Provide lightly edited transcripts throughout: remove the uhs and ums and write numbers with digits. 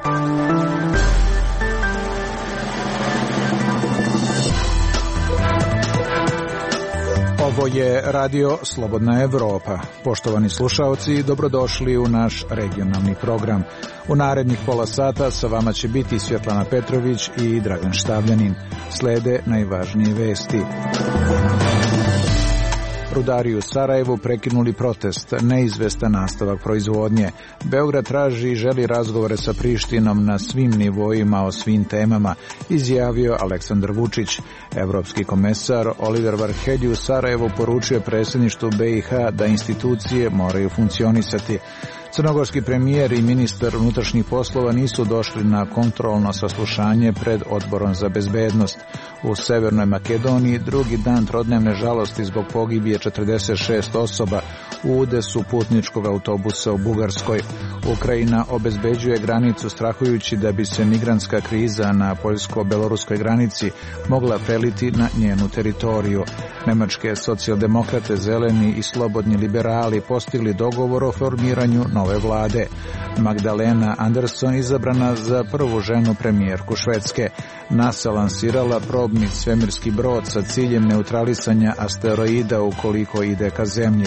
Ovo je Radio Slobodna Evropa. Poštovani slušaoci, dobrodošli u naš regionalni program. U narednih pola sata sa vama će biti Svjetlana Petrović i Dragan Štavljanin. Slede najvažnije vesti. Rudari u Sarajevu prekinuli protest, neizvestan nastavak proizvodnje. Beograd traži i želi razgovore sa Prištinom na svim nivoima o svim temama, izjavio Aleksandar Vučić. Evropski komesar Oliver Varhelji u Sarajevu poručio predsjedništvu BiH da institucije moraju funkcionisati. Crnogorski premijer i ministar unutrašnjih poslova nisu došli na kontrolno saslušanje pred Odborom za bezbednost. U Severnoj Makedoniji drugi dan trodnevne žalosti zbog pogibije 46 osoba u udesu putničkog autobusa u Bugarskoj. Ukrajina obezbeđuje granicu strahujući da bi se migrantska kriza na poljsko-beloruskoj granici mogla preliti na njenu teritoriju. Nemačke socijaldemokrate, zeleni i slobodni liberali postigli dogovor o formiranju nove vlade. Magdalena Andersson izabrana za prvu ženu premijerku Švedske. NASA lansirala probni svemirski brod sa ciljem neutralisanja asteroida ukoliko ide ka zemlji.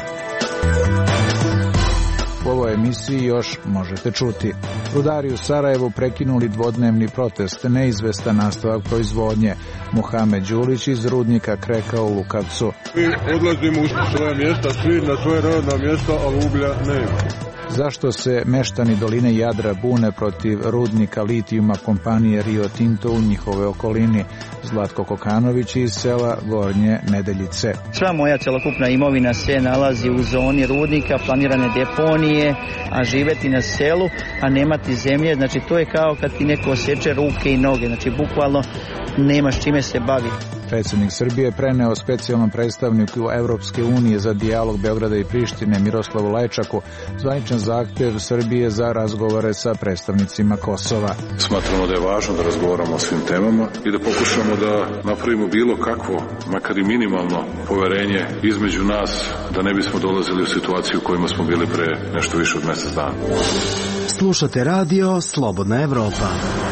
U ovoj emisiji još možete čuti. Rudari u Sarajevu prekinuli dvodnevni protest, neizvestan nastavak proizvodnje. Muhamed Đulić iz rudnika Kreka u Lukavcu. Mi odlazimo u svoje mjesta, svi na svoje radna mjesta, ali uglja nema. Zašto se meštani doline Jadra bune protiv rudnika litijuma kompanije Rio Tinto u njihove okolini? Zlatko Kokanović iz sela Gornje Nedeljice. Sva moja celokupna imovina se nalazi u zoni rudnika, planirane deponije, a živeti na selu, a nemati zemlje, znači to je kao kad ti neko osječe ruke i noge, znači bukvalno nemaš čime se bavi. Predsjednik Srbije preneo specijalnom predstavniku Evropske unije za dijalog Beograda i Prištine Miroslavu Lajčaku zvaničan zahtjev Srbije za razgovore sa predstavnicima Kosova. Smatramo da je važno da razgovaramo o svim temama i da pokušamo da napravimo bilo kakvo, makar i minimalno poverenje između nas, da ne bismo dolazili u situaciju u kojima smo bili pre nešto više od mjesec dana. Slušate radio Slobodna Evropa.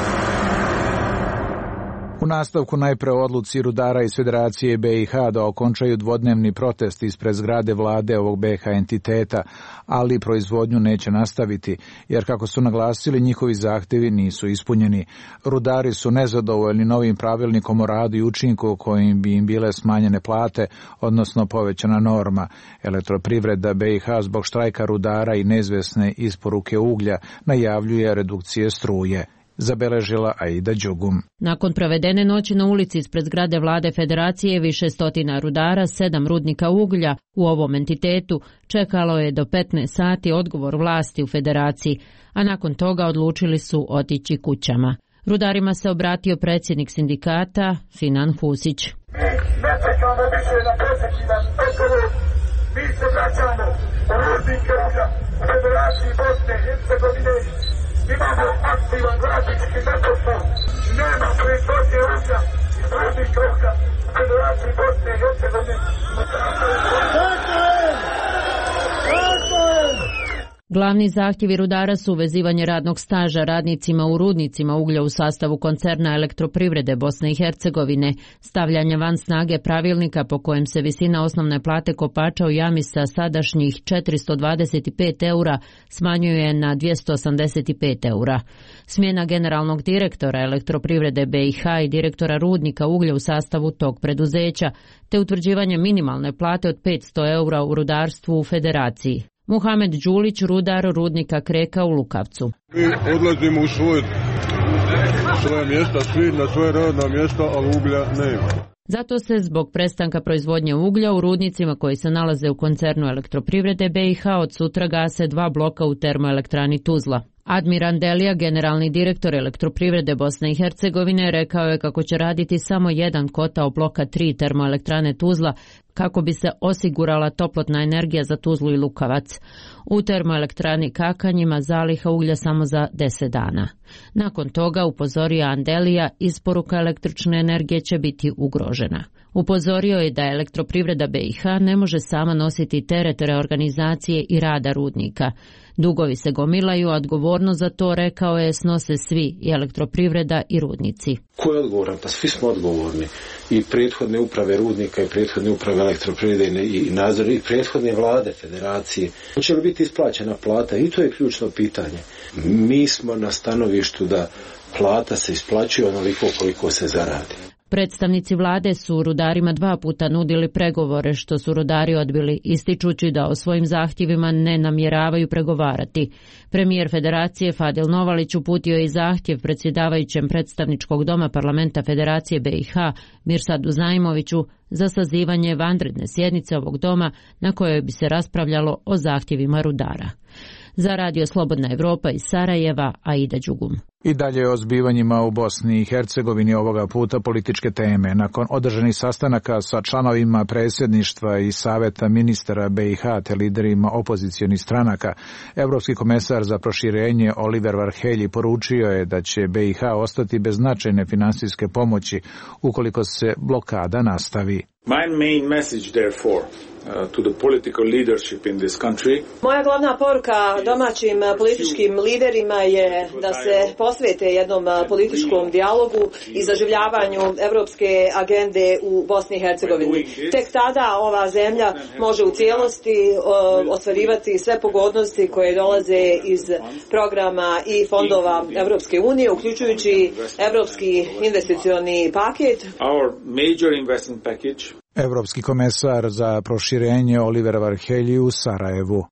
U nastavku najpre odluci rudara iz Federacije BiH da okončaju dvodnevni protest ispred zgrade vlade ovog BiH entiteta, ali proizvodnju neće nastaviti, jer kako su naglasili njihovi zahtjevi nisu ispunjeni. Rudari su nezadovoljni novim pravilnikom o radu i učinku kojim bi im bile smanjene plate, odnosno povećana norma. Elektroprivreda BiH zbog štrajka rudara i neizvesne isporuke uglja najavljuje redukcije struje. Zabeležila Aida Đugum. Nakon provedene noći na ulici ispred zgrade vlade Federacije više stotina rudara, 7 rudnika uglja u ovom entitetu čekalo je do 15 sati odgovor vlasti u Federaciji, a nakon toga odlučili su otići kućama. Rudarima se obratio predsjednik sindikata Finan Husić. Ne čekamo više na presekivan odgovor, mi se vraćamo u rudnike uglja u Federaciji Bosne i Hercegovine. Imamo aktivan radnički zaposlen, nema proizvodnje uglja iz rudnika uglja u Federaciji Bosne i Hercegovine. Glavni zahtjevi rudara su uvezivanje radnog staža radnicima u rudnicima uglja u sastavu koncerna Elektroprivrede Bosne i Hercegovine, stavljanje van snage pravilnika po kojem se visina osnovne plate kopača u jami sa sadašnjih 425 eura smanjuje na 285 eura. Smjena generalnog direktora Elektroprivrede BiH i direktora rudnika uglja u sastavu tog preduzeća, te utvrđivanje minimalne plate od 500 eura u rudarstvu u Federaciji. Muhamed Đulić, rudar rudnika Kreka u Lukavcu. Mi odlazimo u svoje mjesta, svi na svoje radna mjesta, ali uglja nema. Zato se zbog prestanka proizvodnje uglja u rudnicima koji se nalaze u koncernu Elektroprivrede BiH od sutra gase 2 bloka u termoelektrani Tuzla. Admir Andelija, generalni direktor Elektroprivrede Bosne i Hercegovine, rekao je kako će raditi samo jedan kotao bloka 3 termoelektrane Tuzla kako bi se osigurala toplotna energija za Tuzlu i Lukavac. U termoelektrani Kakanjima zaliha uglja samo za 10 dana. Nakon toga, upozorio Andelija, isporuka električne energije će biti ugrožena. Upozorio je da elektroprivreda BiH ne može sama nositi teret reorganizacije i rada rudnika. Dugovi se gomilaju, a odgovornost za to, rekao je, snose svi, i elektroprivreda i rudnici. Ko je odgovoran? Pa svi smo odgovorni. I prethodne uprave rudnika, i prethodne uprave elektroprivrede, i nadzor, i prethodne vlade federacije. Hoće li biti isplaćena plata? I to je ključno pitanje. Mi smo na stanovištu da plata se isplaćuje onoliko koliko se zaradi. Predstavnici vlade su rudarima 2 puta nudili pregovore, što su rudari odbili, ističući da o svojim zahtjevima ne namjeravaju pregovarati. Premijer Federacije Fadil Novalić uputio je i zahtjev predsjedavajućem predstavničkog doma parlamenta Federacije BiH Mirsadu Zajmoviću za sazivanje vanredne sjednice ovog doma na kojoj bi se raspravljalo o zahtjevima rudara. Za Radio Slobodna Evropa iz Sarajeva, Aida Đugum. I dalje o zbivanjima u Bosni i Hercegovini, ovoga puta političke teme. Nakon održanih sastanaka sa članovima predsjedništva i saveta ministara BiH te liderima opozicionih stranaka, Evropski komesar za proširenje Oliver Varhelyi poručio je da će BiH ostati bez značajne finansijske pomoći ukoliko se blokada nastavi. My main message, therefore, to the political leadership in this country. Moja glavna poruka domaćim političkim liderima je da se posvete jednom političkom dijalogu i zaživljavanju evropske agende u Bosni i Hercegovini. Tek tada ova zemlja može u cijelosti ostvarivati sve pogodnosti koje dolaze iz programa i fondova Evropske unije, uključujući Evropski investicioni paket. Our major investment package. Evropski komesar za proširenje Oliver Varhelyi u Sarajevu.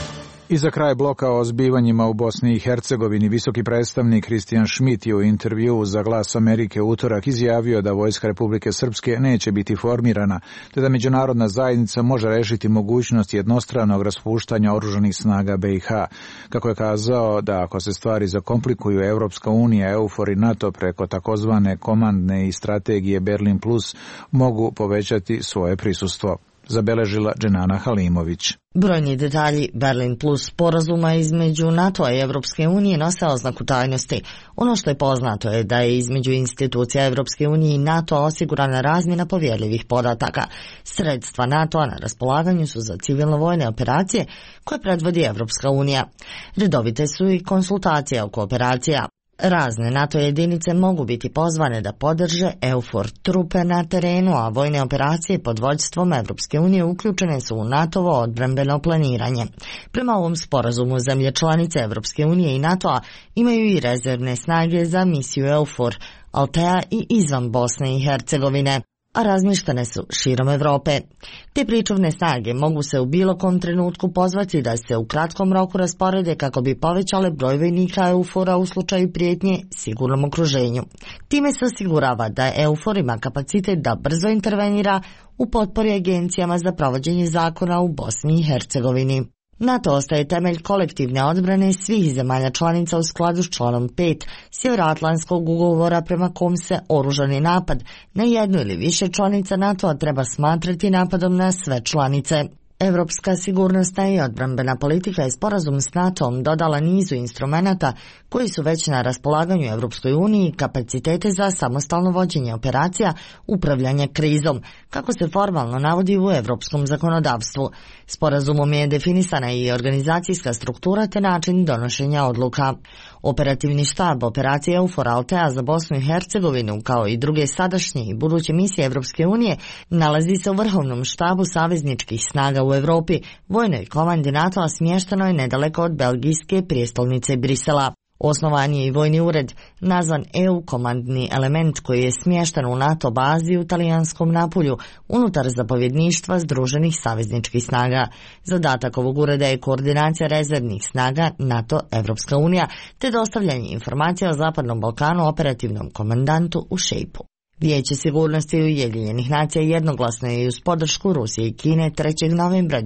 I za kraj bloka o zbivanjima u Bosni i Hercegovini, visoki predstavnik Christian Schmidt je u intervjuu za Glas Amerike utorak izjavio da vojska Republike Srpske neće biti formirana, te da međunarodna zajednica može rešiti mogućnost jednostranog raspuštanja oružanih snaga BiH. Kako je kazao da ako se stvari zakomplikuju, Evropska unija, EUFOR i NATO preko takozvane komandne i strategije Berlin Plus mogu povećati svoje prisustvo. Zabeležila Dženana Halimović. Brojni detalji Berlin Plus sporazuma između NATO-a i Evropske unije nose oznaku tajnosti. Ono što je poznato je da je između institucija Evropske unije i NATO osigurana razmjena povjerljivih podataka. Sredstva NATO-a na raspolaganju su za civilno-vojne operacije koje predvodi Evropska unija. Redovite su i konsultacije oko operacija. Razne NATO jedinice mogu biti pozvane da podrže EUFOR trupe na terenu, a vojne operacije pod vođstvom Evropske unije uključene su u NATO-ovo odbrambeno planiranje. Prema ovom sporazumu zemlje članice Evropske unije i NATO-a imaju i rezervne snage za misiju EUFOR, Altea i izvan Bosne i Hercegovine, a razmještene su širom Evrope. Te pričuvne snage mogu se u bilo kom trenutku pozvati da se u kratkom roku rasporede kako bi povećale broj vojnika EUFOR-a u slučaju prijetnje sigurnom okruženju. Time se osigurava da EUFOR ima kapacitet da brzo intervenira u potpori agencijama za provođenje zakona u Bosni i Hercegovini. NATO ostaje temelj kolektivne odbrane svih zemalja članica u skladu s članom 5 Sjevernoatlantskog ugovora prema kom se oružani napad na jednu ili više članica NATO-a treba smatrati napadom na sve članice. Evropska sigurnosna i odbrambena politika je sporazum s NATO-om dodala nizu instrumenata koji su već na raspolaganju Evropskoj uniji kapacitete za samostalno vođenje operacija, upravljanje krizom, kako se formalno navodi u evropskom zakonodavstvu. Sporazumom je definisana i organizacijska struktura te način donošenja odluka. Operativni štab operacije EUFOR Altea za Bosnu i Hercegovinu, kao i druge sadašnje i buduće misije Evropske unije, nalazi se u vrhovnom štabu savezničkih snaga u Evropi, vojnoj komandi NATO-a smješteno je nedaleko od belgijske prijestolnice Brisela. Osnovan je i vojni ured, nazvan EU komandni element, koji je smješten u NATO bazi u talijanskom Napulju, unutar zapovjedništva Združenih savezničkih snaga. Zadatak ovog ureda je koordinacija rezervnih snaga NATO-Evropska unija, te dostavljanje informacija o Zapadnom Balkanu operativnom komandantu u Šejpu. Vijeće sigurnosti Ujedinjenih nacija jednoglasno je uz podršku Rusije i Kine 3. novembra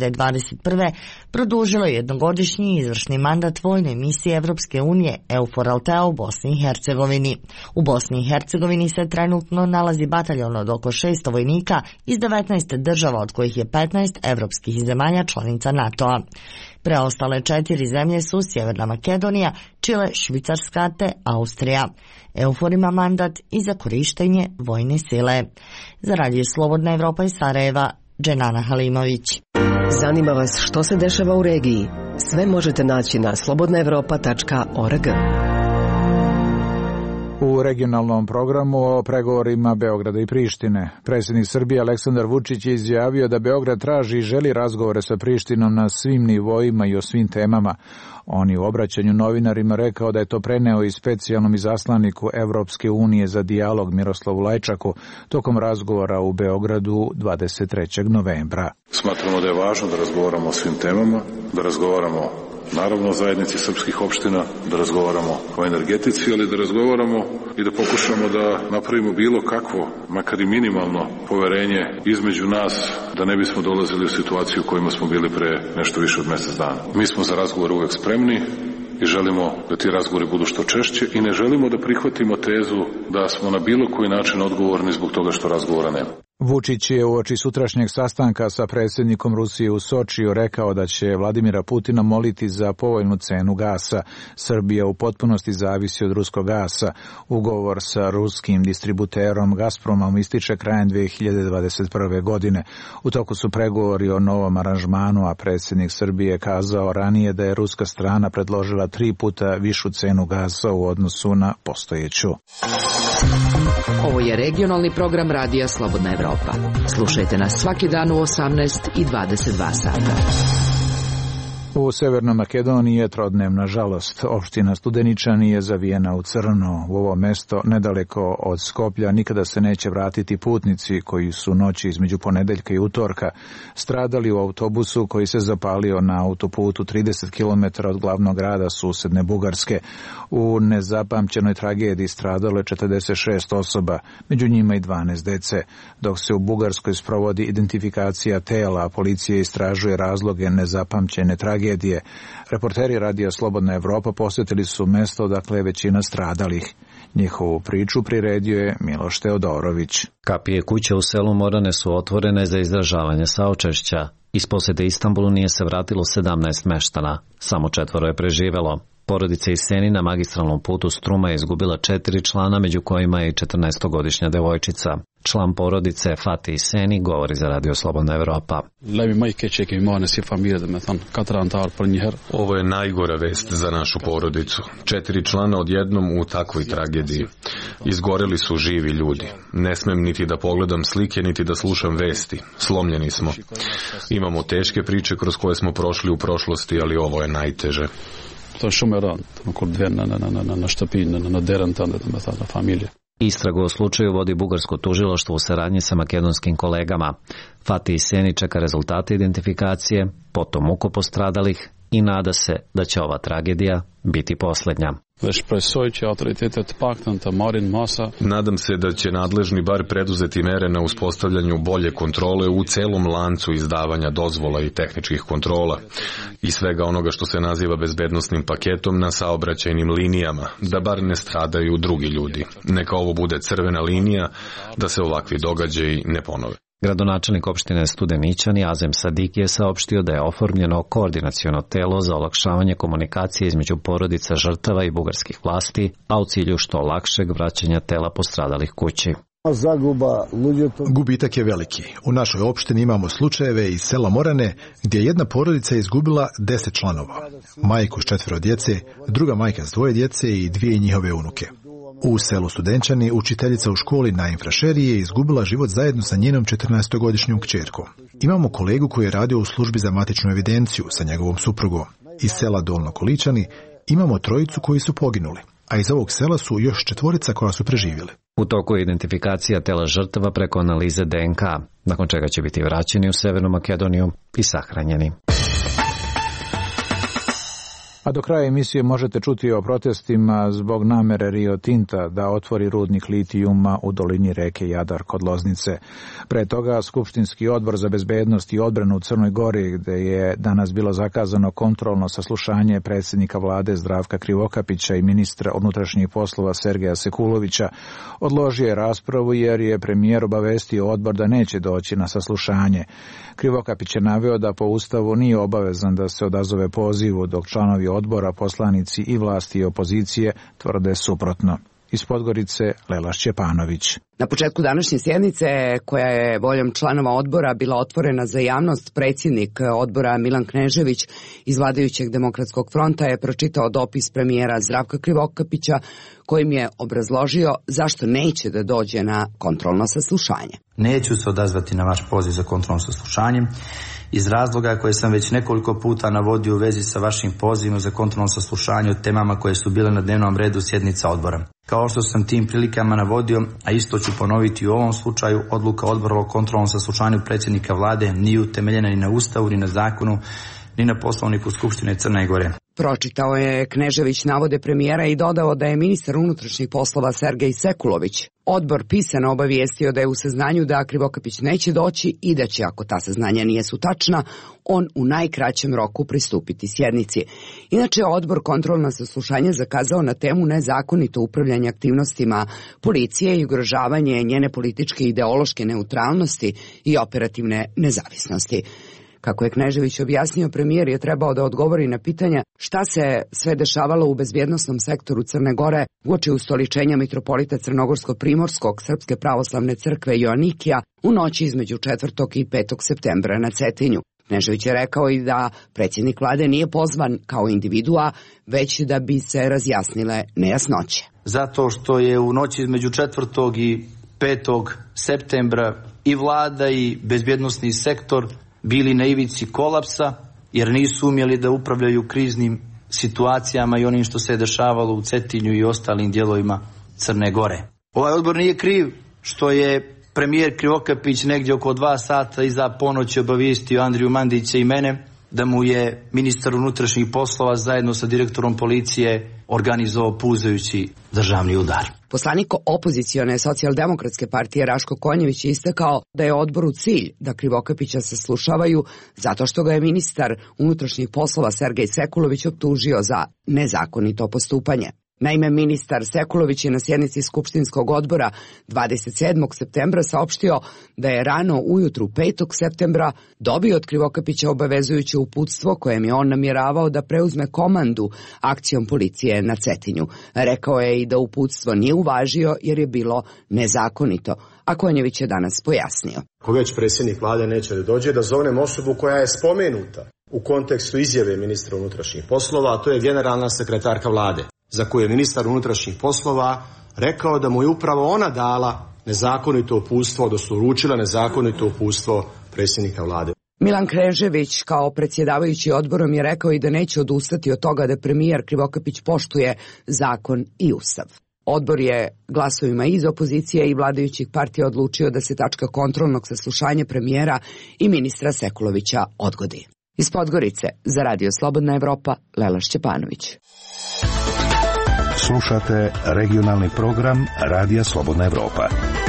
2021. produžilo jednogodišnji izvršni mandat vojnoj misiji Evropske unije EUFOR Altea u Bosni i Hercegovini. U Bosni i Hercegovini se trenutno nalazi bataljon od oko 600 vojnika iz 19 država, od kojih je 15 evropskih zemalja članica NATO-a. Preostale 4 zemlje su Sjeverna Makedonija, Čile, Švicarska te Austrija. EUFOR ima mandat i za korištenje vojne sile. Za Radio Slobodna Evropa iz Sarajeva, Dženana Halimović. Zanima vas što se dešava u regiji? Sve možete naći na slobodnaevropa.org. U regionalnom programu o pregovorima Beograda i Prištine. Predsjednik Srbije Aleksandar Vučić je izjavio da Beograd traži i želi razgovore sa Prištinom na svim nivoima i o svim temama. On je u obraćanju novinarima rekao da je to preneo i specijalnom izaslaniku Evropske unije za dijalog Miroslavu Lajčaku tokom razgovora u Beogradu 23. novembra. Smatramo da je važno da razgovaramo o svim temama, da razgovaramo naravno o zajednici srpskih opština, da razgovaramo o energetici, ali da razgovaramo i da pokušamo da napravimo bilo kakvo, makar i minimalno poverenje između nas, da ne bismo dolazili u situaciju u kojima smo bili pre nešto više od mjesec dana. Mi smo za razgovor uvek spremni i želimo da ti razgovori budu što češće i ne želimo da prihvatimo tezu da smo na bilo koji način odgovorni zbog toga što razgovora nema. Vučić je uoči sutrašnjeg sastanka sa predsjednikom Rusije u Sočiju rekao da će Vladimira Putina moliti za povoljnu cenu gasa. Srbija u potpunosti zavisi od ruskog gasa. Ugovor sa ruskim distributerom Gazpromom ističe krajem 2021. godine. U toku su pregovori o novom aranžmanu, a predsjednik Srbije je kazao ranije da je ruska strana predložila 3 puta višu cenu gasa u odnosu na postojeću. Ovo je regionalni program Radija Slobodna Evropa. Slušajte nas svaki dan u 18 i 22 sata. U Severnoj Makedoniji je trodnevna žalost. Opština Studeničani je zavijena u crno. U ovo mesto, nedaleko od Skoplja, nikada se neće vratiti putnici koji su noći između ponedeljka i utorka stradali u autobusu koji se zapalio na autoputu 30 km od glavnog grada susedne Bugarske. U nezapamćenoj tragediji stradalo je 46 osoba, među njima i 12 dece. Dok se u Bugarskoj sprovodi identifikacija tela, policija istražuje razloge nezapamćene tragedije. Reporteri Radija Slobodna Evropa posjetili su mesto odakle je većina stradalih. Njihovu priču priredio je Miloš Teodorović. Kapije kuće u selu Morane su otvorene za izražavanje saučešća. Iz posjete Istanbulu nije se vratilo 17 meštana. Samo 4 je preživelo. Porodica iz Seni na magistralnom putu Struma je izgubila 4 člana, među kojima je i 14-godišnja devojčica. Član porodice Fatih Seni govori za Radio Slobodna Evropa. Ovo je najgora vest za našu porodicu. 4 člana odjednom u takvoj tragediji. Izgoreli su živi ljudi. Ne smem niti da pogledam slike, niti da slušam vesti. Slomljeni smo. Imamo teške priče kroz koje smo prošli u prošlosti, ali ovo je najteže. Istragu o slučaju vodi bugarsko tužilaštvo u saradnji sa makedonskim kolegama. Fatih Seni čeka rezultate identifikacije, potom ukop postradalih i nada se da će ova tragedija biti posljednja. Nadam se da će nadležni bar preduzeti mere na uspostavljanju bolje kontrole u celom lancu izdavanja dozvola i tehničkih kontrola i svega onoga što se naziva bezbednosnim paketom na saobraćajnim linijama, da bar ne stradaju drugi ljudi. Neka ovo bude crvena linija da se ovakvi događaji ne ponove. Gradonačelnik opštine Studeničani Azem Sadik je saopštio da je oformljeno koordinaciono telo za olakšavanje komunikacije između porodica žrtava i bugarskih vlasti, a u cilju što lakšeg vraćanja tela postradalih kući. Gubitak je veliki. U našoj opštini imamo slučajeve iz sela Morane gdje je jedna porodica izgubila 10 članova. Majku s 4 djece, druga majka s 2 djece i 2 njihove unuke. U selu Studenčani učiteljica u školi na Infrašeri je izgubila život zajedno sa njenom 14-godišnjom kćerkom. Imamo kolegu koji je radio u službi za matičnu evidenciju sa njegovom suprugom. Iz sela Dolno Količani imamo 3 koji su poginuli, a iz ovog sela su još 4 koja su preživjeli. U toku je identifikacija tela žrtava preko analize DNK, nakon čega će biti vraćeni u Severnu Makedoniju i sahranjeni. A do kraja emisije možete čuti o protestima zbog namere Rio Tinta da otvori rudnik litijuma u dolini reke Jadar kod Loznice. Pre toga Skupštinski odbor za bezbednost i odbranu u Crnoj Gori, gde je danas bilo zakazano kontrolno saslušanje predsjednika vlade Zdravka Krivokapića i ministra unutrašnjih poslova Sergeja Sekulovića, odložio je raspravu jer je premijer obavestio odbor da neće doći na saslušanje. Krivokapić je naveo da po Ustavu nije obavezan da se odazove pozivu, dok članovi odbora, poslanici i vlasti i opozicije tvrde suprotno. Iz Podgorice, Lela Šćepanović. Na početku današnje sjednice, koja je voljom članova odbora bila otvorena za javnost, predsjednik odbora Milan Knežević iz vladajućeg Demokratskog fronta je pročitao dopis premijera Zdravka Krivokapića kojim je obrazložio zašto neće da dođe na kontrolno saslušanje. Neću se odazvati na vaš poziv za kontrolno saslušanje iz razloga koje sam već nekoliko puta navodio u vezi sa vašim pozivom za kontrolno saslušanje o temama koje su bile na dnevnom redu sjednica odbora. Kao što sam tim prilikama navodio, a isto ću ponoviti u ovom slučaju, odluka odbora o kontrolnom saslušanju predsjednika vlade nije utemeljena ni na Ustavu, ni na zakonu, ni na Poslovniku Skupštine Crne Gore. Pročitao je Knežević navode premijera i dodao da je ministar unutrašnjih poslova Sergej Sekulović odbor pisano obavijestio da je u saznanju da Krivokapić neće doći i da će, ako ta saznanja nijesu tačna, on u najkraćem roku pristupiti sjednici. Inače, odbor kontrolno saslušanje zakazao na temu nezakonito upravljanje aktivnostima policije i ugrožavanje njene političke i ideološke neutralnosti i operativne nezavisnosti. Kako je Knežević objasnio, premijer je trebao da odgovori na pitanja šta se sve dešavalo u bezbjednosnom sektoru Crne Gore uoči ustoličenja mitropolita Crnogorsko-Primorskog Srpske pravoslavne crkve Joanikija u noći između 4. i 5. septembra na Cetinju. Knežević je rekao i da predsjednik vlade nije pozvan kao individua, već da bi se razjasnile nejasnoće. Zato što je u noći između 4. i 5. septembra i vlada i bezbjednosni sektor bili na ivici kolapsa, jer nisu umjeli da upravljaju kriznim situacijama i onim što se dešavalo u Cetinju i ostalim dijelovima Crne Gore. Ovaj odbor nije kriv što je premijer Krivokapić negdje oko 2 sata iza ponoći obavijestio Andriju Mandića i mene da mu je ministar unutrašnjih poslova zajedno sa direktorom policije organizovao puzajući državni udar. Poslanik opozicione socijaldemokratske partije Raško Konjević je istakao da je odboru cilj da Krivokapića saslušavaju zato što ga je ministar unutrašnjih poslova Sergej Sekulović optužio za nezakonito postupanje. Naime, ministar Sekulović je na sjednici Skupštinskog odbora 27. septembra saopštio da je rano ujutru 5. septembra dobio od Krivokapića obavezujuće uputstvo kojem je on namjeravao da preuzme komandu akcijom policije na Cetinju. Rekao je i da uputstvo nije uvažio jer je bilo nezakonito, a Konjević je danas pojasnio. Ako već predsjednik vlade neće da dođe, da zovnem osobu koja je spomenuta u kontekstu izjave ministra unutrašnjih poslova, a to je generalna sekretarka vlade, za koju je ministar unutrašnjih poslova rekao da mu je upravo ona dala nezakonito uputstvo, odnosno uručila nezakonito uputstvo predsjednika vlade. Milan Knežević kao predsjedavajući odborom je rekao i da neće odustati od toga da premijer Krivokapić poštuje zakon i ustav. Odbor je glasovima iz opozicije i vladajućih partija odlučio da se tačka kontrolnog saslušanja premijera i ministra Sekulovića odgodi. Iz Podgorice za Radio Slobodna Evropa, Lela Šćepanović. Slušate regionalni program Radija Slobodna Evropa.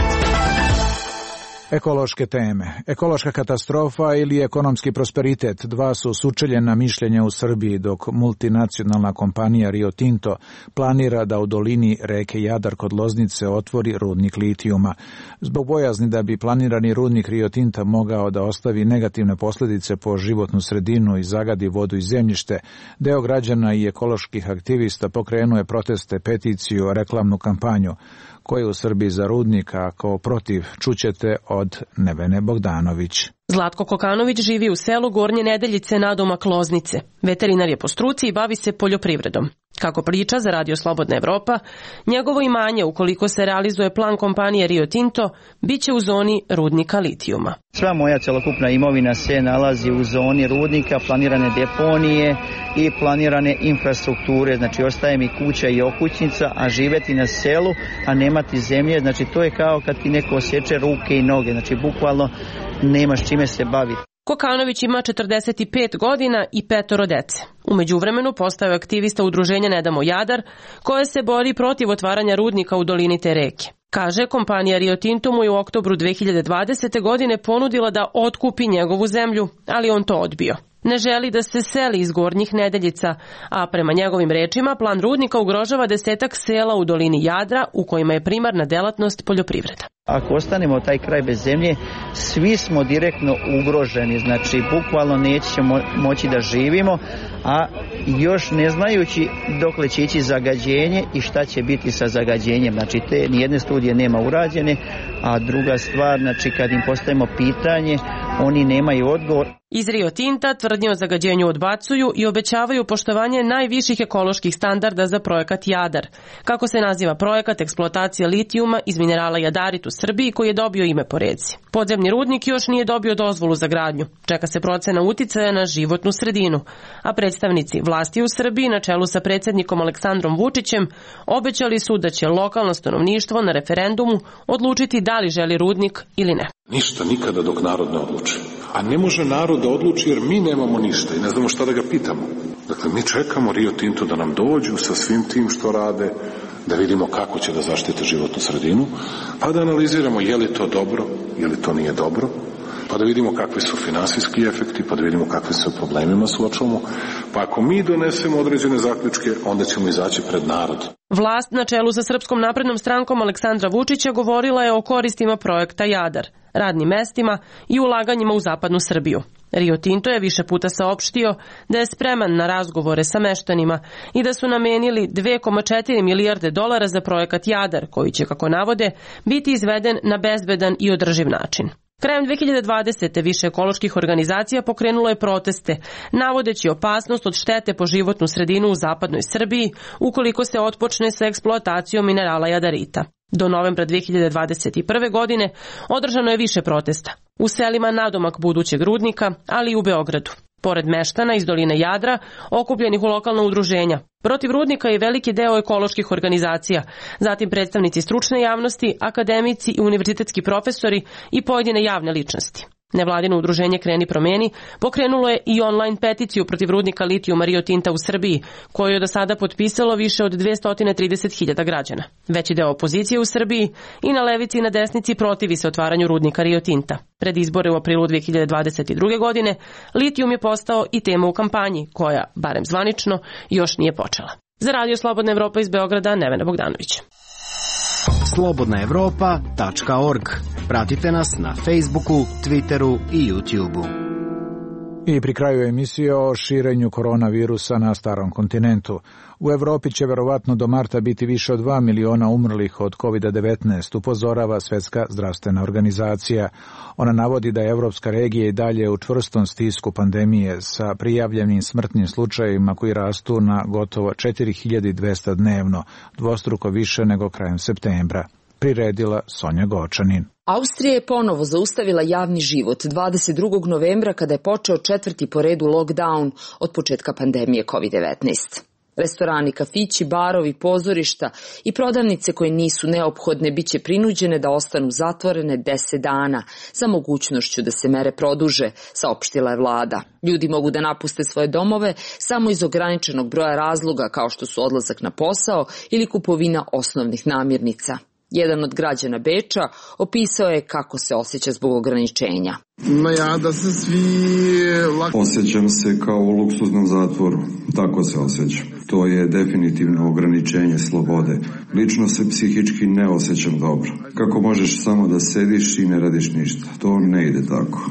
Ekološke teme. Ekološka katastrofa ili ekonomski prosperitet, dva su sučeljena mišljenja u Srbiji, dok multinacionalna kompanija Rio Tinto planira da u dolini reke Jadar kod Loznice otvori rudnik litijuma. Zbog bojazni da bi planirani rudnik Rio Tinta mogao da ostavi negativne posljedice po životnu sredinu i zagadi vodu i zemljište, deo građana i ekoloških aktivista pokrenuo je proteste, peticiju, reklamnu kampanju. Ko je u Srbiji za rudnik, a kao protiv čućete od Nevene Bogdanović. Zlatko Kokanović živi u selu Gornje Nedeljice nadomak Loznice. Veterinar je po struci i bavi se poljoprivredom. Kako priča za Radio Slobodna Evropa, njegovo imanje, ukoliko se realizuje plan kompanije Rio Tinto, bit će u zoni rudnika litijuma. Sva moja celokupna imovina se nalazi u zoni rudnika, planirane deponije i planirane infrastrukture, znači ostaje mi kuća i okućnica, a živeti na selu, a nemati zemlje, znači to je kao kad ti neko osječe ruke i noge, znači bukvalno nemaš čime se baviti. Kokanović ima 45 godina i 5 dece. U međuvremenu postao je aktivista udruženja Ne damo Jadar, koje se bori protiv otvaranja rudnika u dolini te reke. Kaže, kompanija Rio Tinto mu je u oktobru 2020. godine ponudila da otkupi njegovu zemlju, ali on to odbio. Ne želi da se seli iz Gornjih Nedeljica, a prema njegovim rečima plan rudnika ugrožava 10 sela u dolini Jadra u kojima je primarna delatnost poljoprivreda. Ako ostanemo taj kraj bez zemlje, svi smo direktno ugroženi, znači bukvalno nećemo moći da živimo, a još ne znajući dokle će ići zagađenje i šta će biti sa zagađenjem. Znači te nijedne studije nema urađene, a druga stvar, znači kad im postavimo pitanje, oni nemaju odgovor. Iz Rio Tinta tvrdnje o zagađenju odbacuju i obećavaju poštovanje najviših ekoloških standarda za projekat Jadar. Kako se naziva projekat eksploatacije litijuma iz minerala jadarit u Srbiji koji je dobio ime po reci. Podzemni rudnik još nije dobio dozvolu za gradnju. Čeka se procena uticaja na životnu sredinu. A predstavnici vlasti u Srbiji na čelu sa predsjednikom Aleksandrom Vučićem obećali su da će lokalno stanovništvo na referendumu odlučiti da li želi rudnik ili ne. Ništa nikada dok narod ne odluči. A ne može narod da odluči jer mi nemamo ništa i ne znamo šta da ga pitamo. Dakle, mi čekamo Rio Tinto da nam dođu sa svim tim što rade, da vidimo kako će da zaštite životnu sredinu, pa da analiziramo je li to dobro, je li to nije dobro, pa da vidimo kakvi su finansijski efekti, pa da vidimo kakvi se problemima suočavamo. Pa ako mi donesemo određene zaključke, onda ćemo izaći pred narod. Vlast na čelu sa Srpskom naprednom strankom Aleksandra Vučića govorila je o koristima projekta Jadar, radnim mestima i ulaganjima u zapadnu Srbiju. Rio Tinto je više puta saopštio da je spreman na razgovore sa meštanima i da su namenili 2,4 milijarde dolara za projekat Jadar, koji će, kako navode, biti izveden na bezbedan i održiv način. Krajem 2020. više ekoloških organizacija pokrenulo je proteste, navodeći opasnost od štete po životnu sredinu u zapadnoj Srbiji ukoliko se otpočne sa eksploatacijom minerala jadarita. Do novembra 2021. godine održano je više protesta u selima nadomak budućeg rudnika, ali i u Beogradu. Pored meštana iz doline Jadra, okupljenih u lokalna udruženja. Protiv rudnika je veliki deo ekoloških organizacija, zatim predstavnici stručne javnosti, akademici i univerzitetski profesori i pojedine javne ličnosti. Nevladino udruženje Kreni promeni pokrenulo je i online peticiju protiv rudnika litijuma Rio Tinta u Srbiji, koju je do sada potpisalo više od 230.000 građana. Veći deo opozicije u Srbiji i na levici i na desnici protivi se otvaranju rudnika Rio Tinta. Pred izbore u aprilu 2022. godine litijum je postao i tema u kampanji, koja, barem zvanično, još nije počela. Za Radio Slobodna Evropa iz Beograda, Nevena Bogdanović. slobodnaevropa.org. Pratite nas na Facebooku, Twitteru i YouTubeu. I pri kraju emisije o širenju koronavirusa na starom kontinentu. U Evropi će verovatno do marta biti više od 2 miliona umrlih od COVID-19, upozorava Svetska zdravstvena organizacija. Ona navodi da je evropska regija i dalje u čvrstom stisku pandemije sa prijavljenim smrtnim slučajevima koji rastu na gotovo 4200 dnevno, dvostruko više nego krajem septembra. Priredila Sonja Gočanin. Austrija je ponovo zaustavila javni život 22. novembra kada je počeo 4. po redu lockdown od početka pandemije COVID-19. Restorani, kafići, barovi, pozorišta i prodavnice koje nisu neophodne biće prinuđene da ostanu zatvorene 10 dana sa mogućnošću da se mere produže, saopštila je vlada. Ljudi mogu da napuste svoje domove samo iz ograničenog broja razloga kao što su odlazak na posao ili kupovina osnovnih namirnica. Jedan od građana Beča opisao je kako se osjeća zbog ograničenja. Osjećam se kao u luksuznom zatvoru, tako se osjećam. To je definitivno ograničenje slobode. Lično se psihički ne osjećam dobro. Kako možeš samo da sediš i ne radiš ništa? To ne ide tako.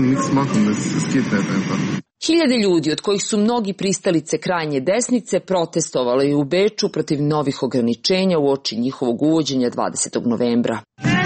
Hiljade ljudi, od kojih su mnogi pristalice krajnje desnice, protestovalo je u Beču protiv novih ograničenja uoči njihovog uvođenja 20. novembra.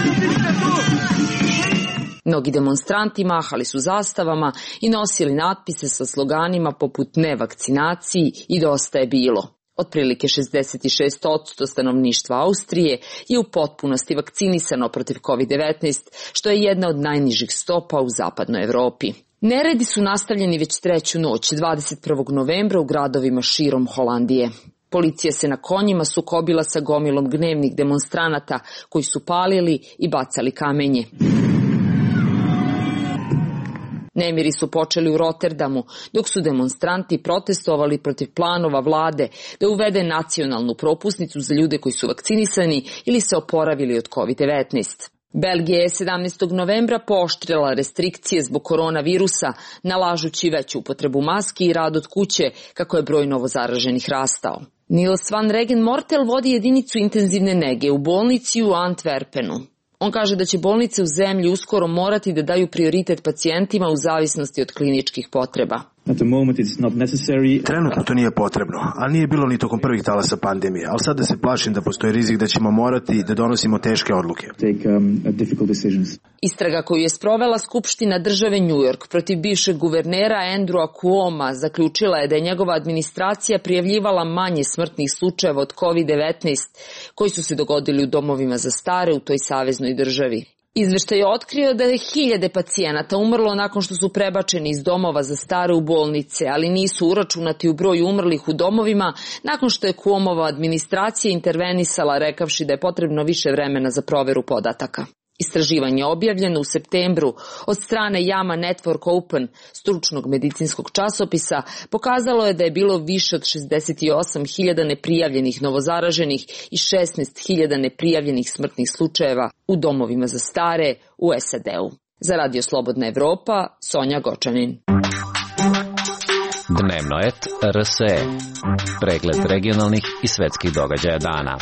Mnogi demonstranti mahali su zastavama i nosili natpise sa sloganima poput "Ne vakcinaciji" i "Dosta je bilo". Otprilike 66% stanovništva Austrije je u potpunosti vakcinisano protiv COVID-19, što je jedna od najnižih stopa u zapadnoj Evropi. Neredi su nastavljeni već treću noć, 21. novembra u gradovima širom Holandije. Policija se na konjima sukobila sa gomilom gnevnih demonstranata koji su palili i bacali kamenje. Nemiri su počeli u Rotterdamu, dok su demonstranti protestovali protiv planova vlade da uvede nacionalnu propusnicu za ljude koji su vakcinisani ili se oporavili od COVID-19. Belgija je 17. novembra pooštrila restrikcije zbog koronavirusa, nalažući veću upotrebu maski i rad od kuće, kako je broj novozaraženih rastao. Niels van Regen-Mortel vodi jedinicu intenzivne nege u bolnici u Antwerpenu. On kaže da će bolnice u zemlji uskoro morati da daju prioritet pacijentima u zavisnosti od kliničkih potreba. Trenutno to nije potrebno, ali nije bilo ni tokom prvih talasa pandemije, ali sada se plašim da postoji rizik da ćemo morati da donosimo teške odluke. Istraga koju je sprovela Skupština države New York protiv bivšeg guvernera Andrewa Cuoma zaključila je da je njegova administracija prijavljivala manje smrtnih slučajeva od COVID-19 koji su se dogodili u domovima za stare u toj saveznoj državi. Izveštaj je otkrio da je 1000 pacijenata umrlo nakon što su prebačeni iz domova za stare u bolnice, ali nisu uračunati u broj umrlih u domovima nakon što je Cuomova administracija intervenisala rekavši da je potrebno više vremena za proveru podataka. Istraživanje objavljeno u septembru od strane JAMA Network Open, stručnog medicinskog časopisa, pokazalo je da je bilo više od 68.000 neprijavljenih novozaraženih i 16.000 neprijavljenih smrtnih slučajeva u domovima za stare u SAD-u. Za Radio Slobodna Evropa, Sonja Gočanin. Dnevno et RSE. Pregled regionalnih i svetskih događaja dana.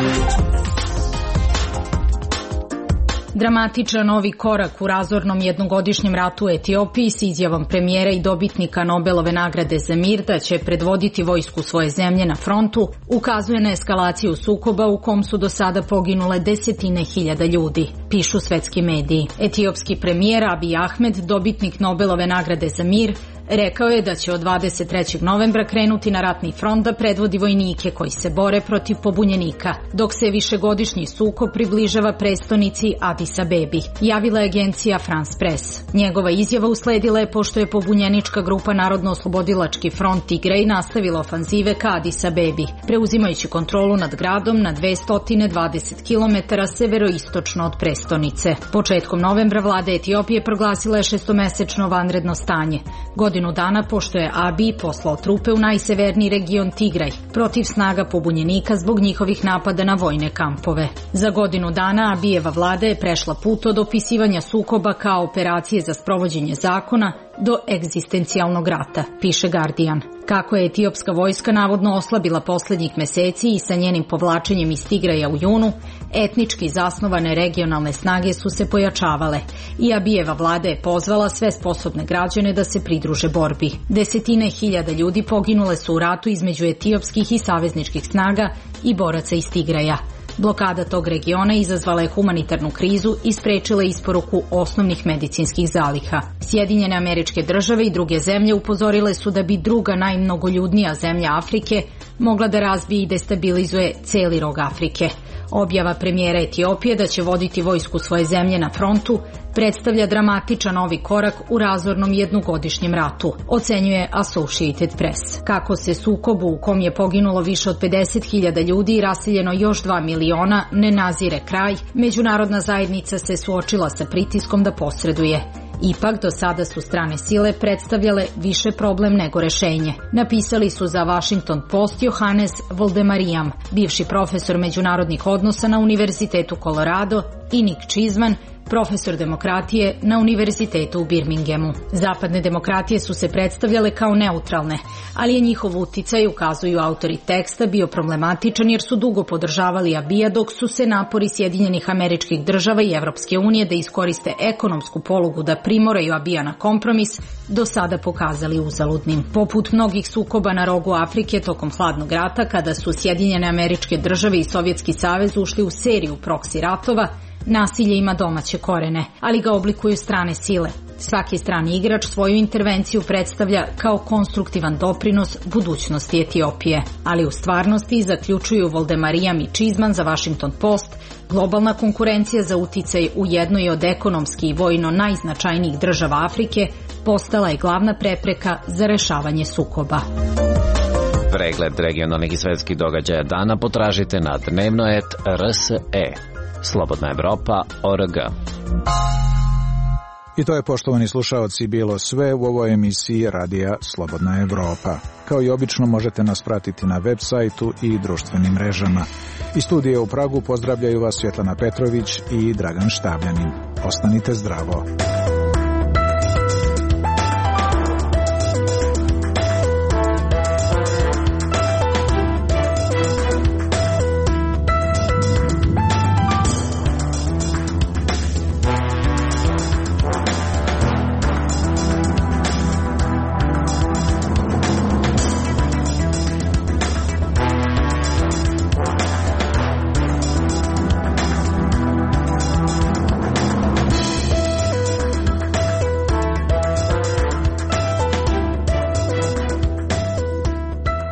Dramatičan novi korak u razornom jednogodišnjem ratu u Etiopiji s izjavom premijera i dobitnika Nobelove nagrade za mir da će predvoditi vojsku svoje zemlje na frontu ukazuje na eskalaciju sukoba u kom su do sada poginule desetine hiljada ljudi, pišu svetski mediji. Etiopski premijer Abiy Ahmed, dobitnik Nobelove nagrade za mir, rekao je da će od 23. novembra krenuti na ratni front da predvodi vojnike koji se bore protiv pobunjenika, dok se višegodišnji sukob približava prestonici Addis Abebi, javila je agencija France Press. Njegova izjava usledila je pošto je pobunjenička grupa Narodno-oslobodilački front Tigray nastavila ofanzive ka Addis Abebi, preuzimajući kontrolu nad gradom na 220 km severoistočno od prestonice. Početkom novembra vlada Etiopije proglasila je 6-mesečno vanredno stanje, godinu dana pošto je Abiy poslao trupe u najseverniji region Tigraj protiv snaga pobunjenika zbog njihovih napada na vojne kampove. Za godinu dana Abijeva vlada je prešla put od opisivanja sukoba kao operacije za sprovođenje zakona do egzistencijalnog rata, piše Guardian. Kako je etiopska vojska navodno oslabila poslednjih meseci i sa njenim povlačenjem iz Tigraja u junu, etnički zasnovane regionalne snage su se pojačavale i Abijeva vlada je pozvala sve sposobne građane da se pridruže borbi. Desetine hiljada ljudi poginule su u ratu između etiopskih i savezničkih snaga i boraca iz Tigraja. Blokada tog regiona izazvala je humanitarnu krizu i sprečila isporuku osnovnih medicinskih zaliha. Sjedinjene Američke Države i druge zemlje upozorile su da bi druga najmnogoljudnija zemlja Afrike mogla da razbije i destabilizuje celi rog Afrike. Objava premijera Etiopije da će voditi vojsku svoje zemlje na frontu predstavlja dramatičan novi korak u razornom jednogodišnjem ratu, ocenjuje Associated Press. Kako se sukobu u kom je poginulo više od 50.000 ljudi i raseljeno još 2 miliona ne nazire kraj, međunarodna zajednica se suočila sa pritiskom da posreduje. Ipak, do sada su strane sile predstavljale više problem nego rešenje. Napisali su za Washington Post Johannes Voldemariam, bivši profesor međunarodnih odnosa na Univerzitetu Colorado, i Nick Cheeseman, profesor demokratije na Univerzitetu u Birminghamu. Zapadne demokratije su se predstavljale kao neutralne, ali je njihov uticaj, ukazuju autori teksta, bio problematičan jer su dugo podržavali Abija dok su se napori Sjedinjenih Američkih Država i Evropske unije da iskoriste ekonomsku polugu da primoraju Abija na kompromis do sada pokazali uzaludnim. Poput mnogih sukoba na rogu Afrike tokom hladnog rata, kada su Sjedinjene Američke Države i Sovjetski savez ušli u seriju proksi ratova, nasilje ima domaće korene, ali ga oblikuju strane sile. Svaki strani igrač svoju intervenciju predstavlja kao konstruktivan doprinos budućnosti Etiopije. Ali u stvarnosti, zaključuju Voldemariam i Cheeseman za Washington Post, globalna konkurencija za uticaj u jednoj od ekonomski i vojno najznačajnijih država Afrike postala je glavna prepreka za rešavanje sukoba. Pregled regionalnih i svetskih događaja dana potražite na dnevno.rt.RSE. Slobodna Evropa.org. I to je, poštovani slušaoci, bilo sve u ovoj emisiji Radija Slobodna Evropa. Kao i obično možete nas pratiti na web sajtu i društvenim mrežama. Iz studija u Pragu pozdravljaju vas Svjetlana Petrović i Dragan Štavljanin. Ostanite zdravo.